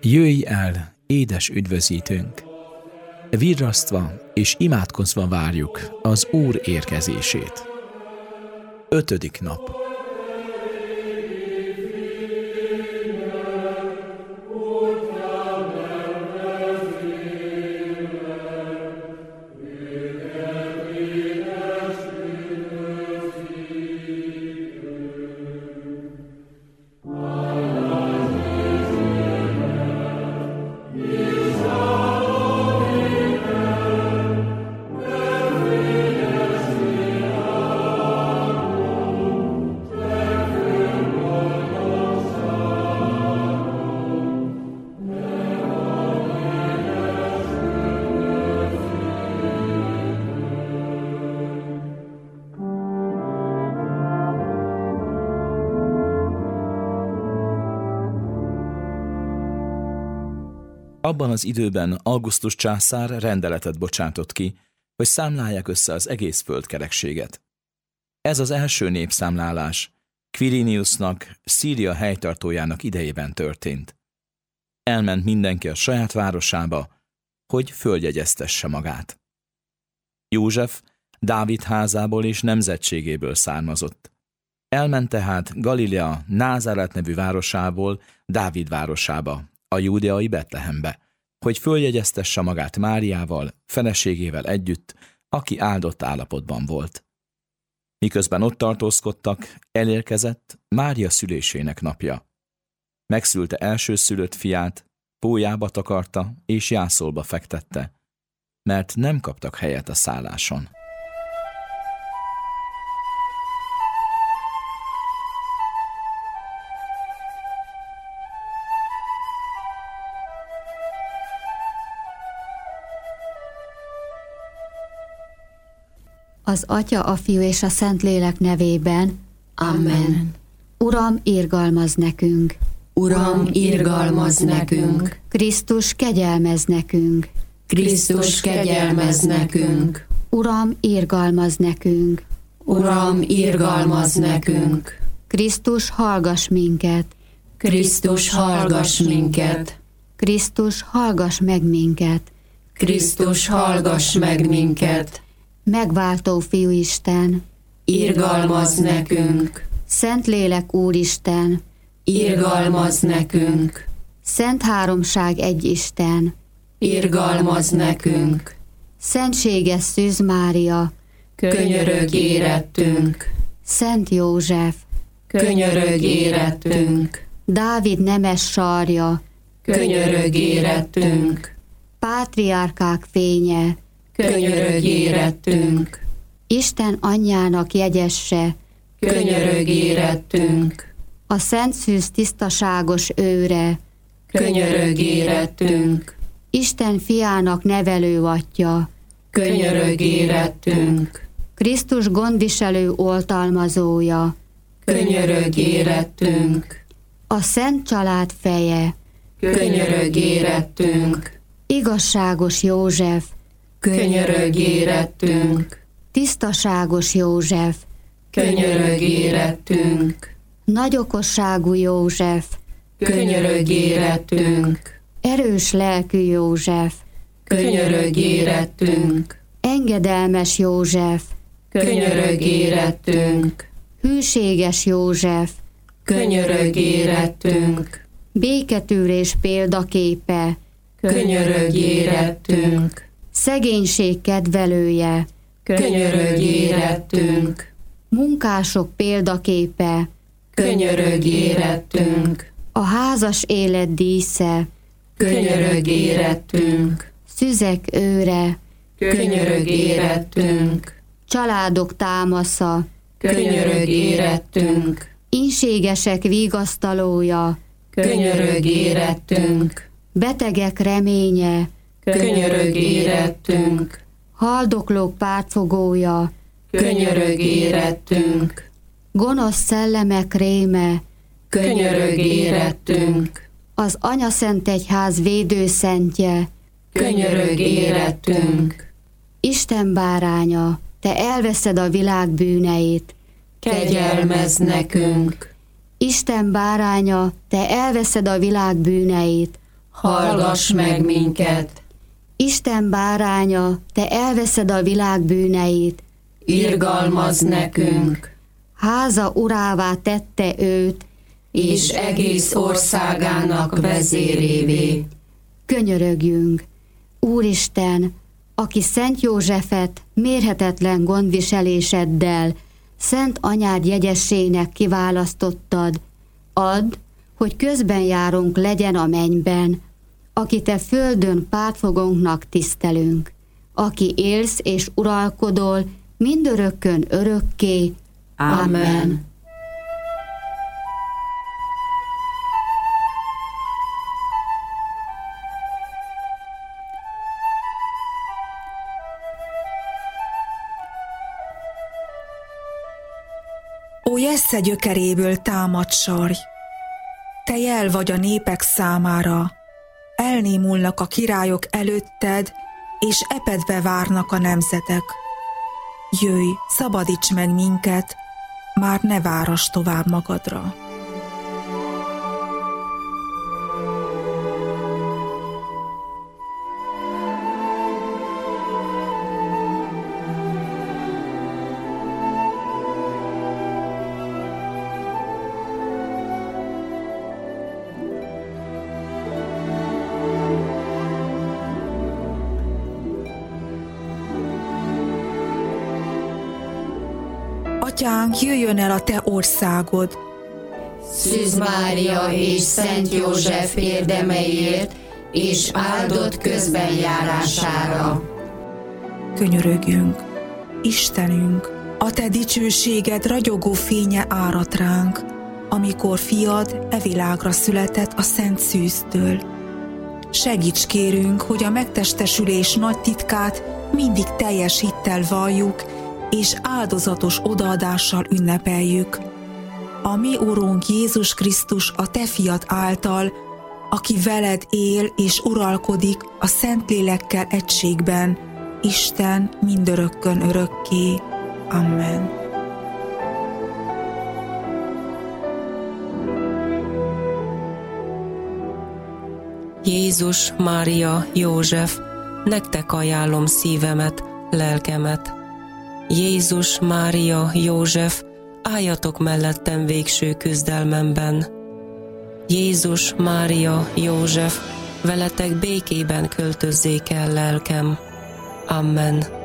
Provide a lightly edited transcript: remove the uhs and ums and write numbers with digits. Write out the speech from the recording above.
Jöjj el, édes üdvözítőnk! Virrasztva és imádkozva várjuk az Úr érkezését. 5. nap. Abban az időben Augustus császár rendeletet bocsátott ki, hogy számlálják össze az egész földkerekséget. Ez az első népszámlálás Quiriniusnak, Szíria helytartójának idejében történt. Elment mindenki a saját városába, hogy följegyeztesse magát. József Dávid házából és nemzetségéből származott. Elment tehát Galilea Názáret nevű városából Dávid városába, a júdeai Betlehembe, hogy följegyeztesse magát Máriával, feleségével együtt, aki áldott állapotban volt. Miközben ott tartózkodtak, elérkezett Mária szülésének napja. Megszülte elsőszülött fiát, pólyába takarta és jászolba fektette, mert nem kaptak helyet a szálláson. Az Atya, a Fiú és a Szentlélek nevében. Amen. Uram, irgalmazz nekünk! Uram, irgalmazz nekünk! Krisztus, kegyelmezz nekünk! Krisztus, kegyelmezz nekünk! Uram, irgalmazz nekünk! Uram, irgalmazz nekünk! Krisztus, hallgass minket! Krisztus, hallgass minket! Krisztus, hallgass meg minket! Krisztus, hallgass meg minket! Megváltó Fiúisten, irgalmazz nekünk! Szentlélek Úristen, irgalmazz nekünk! Szent Háromság egy Isten, irgalmazz nekünk! Szentséges Szűz Mária, könyörögj érettünk! Szent József, könyörögj érettünk! Dávid nemes sarja, könyörögj érettünk! Pátriárkák fénye, könyörögj érettünk! Isten anyjának jegyesse, könyörögj érettünk! a Szent Szűz tisztaságos őre, könyörögj érettünk! Isten fiának nevelő atyja, könyörögj érettünk! Krisztus gondviselő oltalmazója, könyörögj érettünk! a Szent Család feje, könyörögj érettünk! igazságos József, könyörögj érettünk! tisztaságos József, könyörögj érettünk! nagyokosságú József, könyörögj érettünk! erős lelkű József, könyörögj érettünk! engedelmes József, könyörögj érettünk! hűséges József, könyörögj érettünk! béketűrés példaképe, könyörögj érettünk! szegénység kedvelője, könyörögj érettünk! munkások példaképe, könyörögj érettünk! a házas élet dísze, könyörögj érettünk! szüzek őre, könyörögj érettünk! családok támasza, könyörögj érettünk! ínségesek vigasztalója, könyörögj érettünk! betegek reménye, könyörögj érettünk! haldoklók pártfogója, könyörögj érettünk! gonosz szellemek réme, könyörögj érettünk! az Anyaszentegyház védőszentje, könyörögj érettünk! Isten báránya, te elveszed a világ bűneit, kegyelmezz nekünk! Isten báránya, te elveszed a világ bűneit, hallgass meg minket. Isten báránya, te elveszed a világ bűneit, Irgalmazz nekünk, háza urává tette őt, és egész országának vezérévé. könyörögjünk. Úristen, aki Szent Józsefet mérhetetlen gondviseléseddel Szent Anyád jegyességnek kiválasztottad, add, hogy közben járunk legyen a mennyben, aki te földön pártfogónknak tisztelünk, aki élsz és uralkodol mindörökkön örökké. Amen. Ó, Jessze gyökeréből támadt sarj! Te jel vagy a népek számára, elnémulnak a királyok előtted, és epedve várnak a nemzetek. Jöjj, szabadíts meg minket, már ne várass tovább magadra. Atyánk, jöjjön el a te országod. Szűz Mária és Szent József érdemeiért, és áldott közbenjárására. Könyörögjünk, Istenünk, a te dicsőséged ragyogó fénye árat ránk, amikor fiad e világra született a szent szűztől. Segíts kérünk, hogy a megtestesülés nagy titkát mindig teljes hittel valljuk, és áldozatos odaadással ünnepeljük. A mi Urunk Jézus Krisztus a te fiad által, aki veled él és uralkodik a Szentlélekkel egységben, Isten mindörökkön örökké. Amen. Jézus, Mária, József, nektek ajánlom szívemet, lelkemet. Jézus, Mária, József, álljatok mellettem végső küzdelmemben. Jézus, Mária, József, veletek békében költözzék el lelkem. Amen.